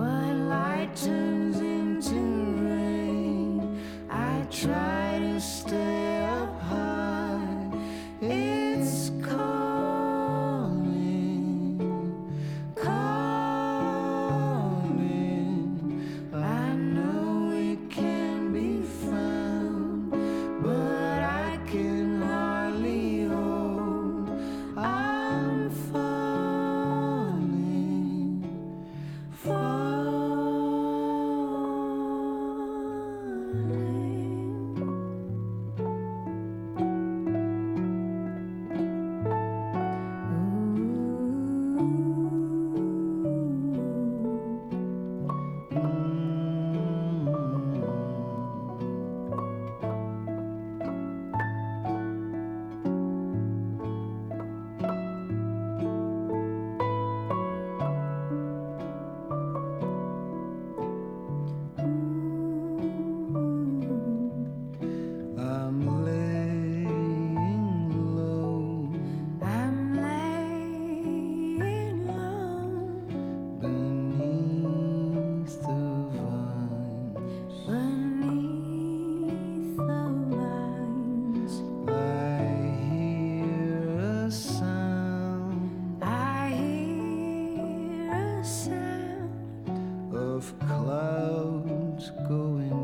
What light turns into rain. I try to stay up high. It's calling, calling. I know it can be found, but I can hardly hold. I'm falling, I'm laying low. I'm laying low beneath the vines. Beneath the vines, I hear a sound. I hear a sound of clouds going